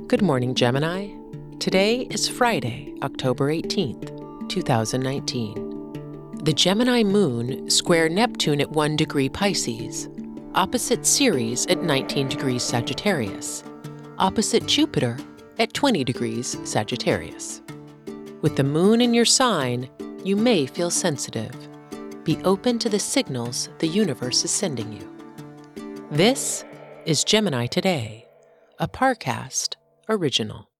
Good morning, Gemini. Today is Friday, October 18th, 2019. The Gemini moon square Neptune at 1 degree Pisces, opposite Ceres at 19 degrees Sagittarius, opposite Jupiter at 20 degrees Sagittarius. With the moon in your sign, you may feel sensitive. Be open to the signals the universe is sending you. This is Gemini Today, a Parcast original.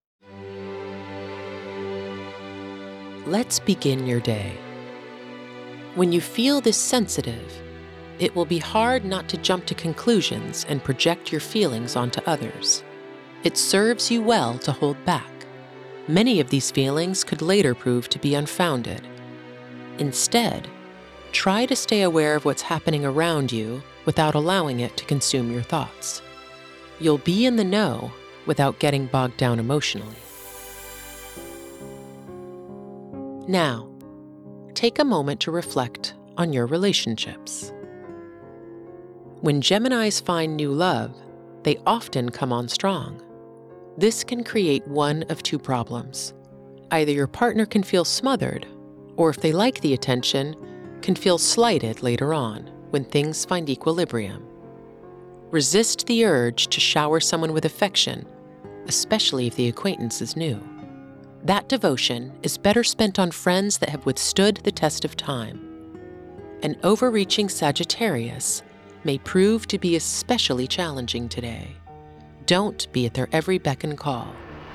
Let's begin your day. When you feel this sensitive, it will be hard not to jump to conclusions and project your feelings onto others. It serves you well to hold back. Many of these feelings could later prove to be unfounded. Instead, try to stay aware of what's happening around you without allowing it to consume your thoughts. You'll be in the know without getting bogged down emotionally. Now, take a moment to reflect on your relationships. When Geminis find new love, they often come on strong. This can create one of two problems. Either your partner can feel smothered, or if they like the attention, can feel slighted later on when things find equilibrium. Resist the urge to shower someone with affection, especially if the acquaintance is new. That devotion is better spent on friends that have withstood the test of time. An overreaching Sagittarius may prove to be especially challenging today. Don't be at their every beck and call.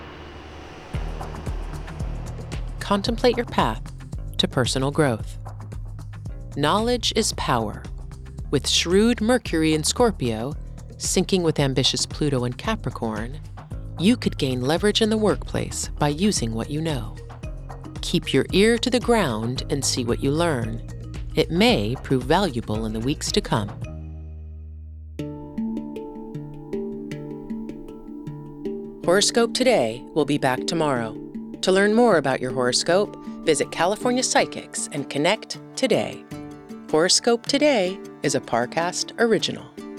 Contemplate your path to personal growth. Knowledge is power. With shrewd Mercury in Scorpio, syncing with ambitious Pluto in Capricorn, you could gain leverage in the workplace by using what you know. Keep your ear to the ground and see what you learn. It may prove valuable in the weeks to come. Horoscope Today will be back tomorrow. To learn more about your horoscope, visit California Psychics and connect today. Horoscope Today is a Parcast original.